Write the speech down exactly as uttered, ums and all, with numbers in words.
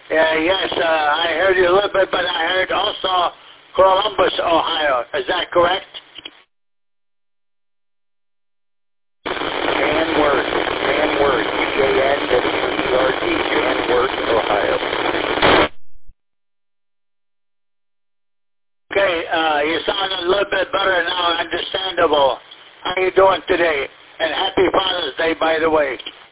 Yeah, yes, uh, I heard you a little bit, but I heard also Columbus, Ohio. Is that correct? Janworth, Janworth, J A N W E R T, Janworth, Ohio. Okay, uh, you sound a little bit better now, understandable. How you doing today? And happy Father's Day, by the way.